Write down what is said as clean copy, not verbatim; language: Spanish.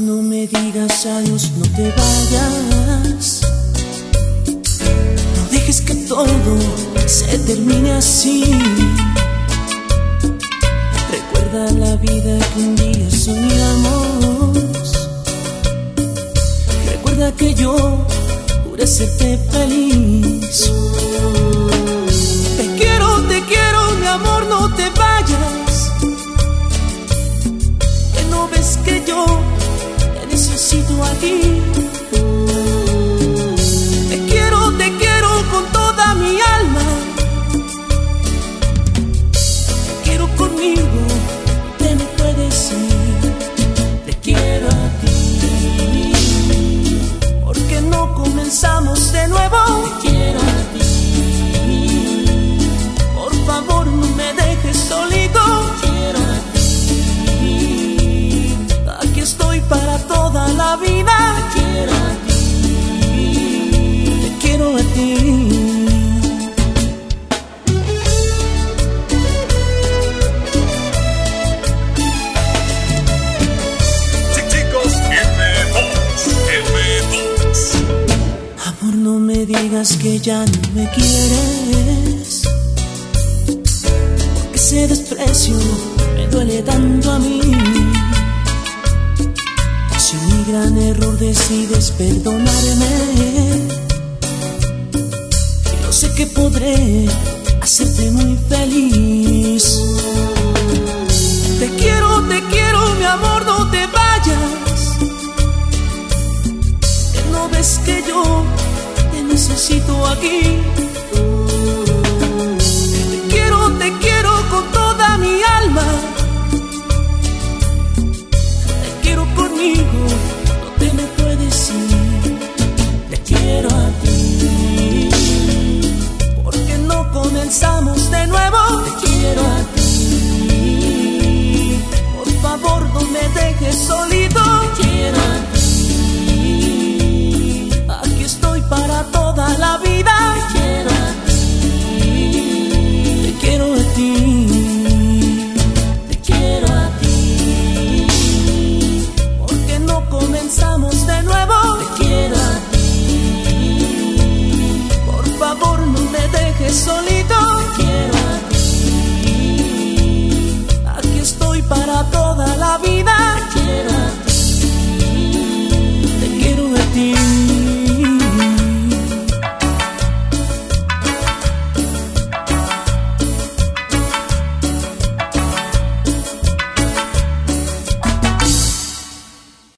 no me digas adiós, no te vayas. No dejes que todo se termine así. Recuerda la vida que un día soñamos. Recuerda que yo juré serte feliz. Te quiero, mi amor, no te vayas. Que no ves que yo te necesito aquí. Te quiero con toda mi alma. Te quiero conmigo, te me puedes ir. Te quiero a ti, porque no comenzamos de nuevo. Te quiero a ti, por favor no me dejes solito. Te quiero a ti, aquí estoy para toda la vida. Te quiero a ti, te quiero a ti. Amor, no me digas que ya no me quieres, porque ese desprecio me duele tanto a mí. Si mi gran error decides perdonarme, yo sé que podré hacerte muy feliz. Te quiero, mi amor, no te vayas. Que no ves que yo te necesito aquí.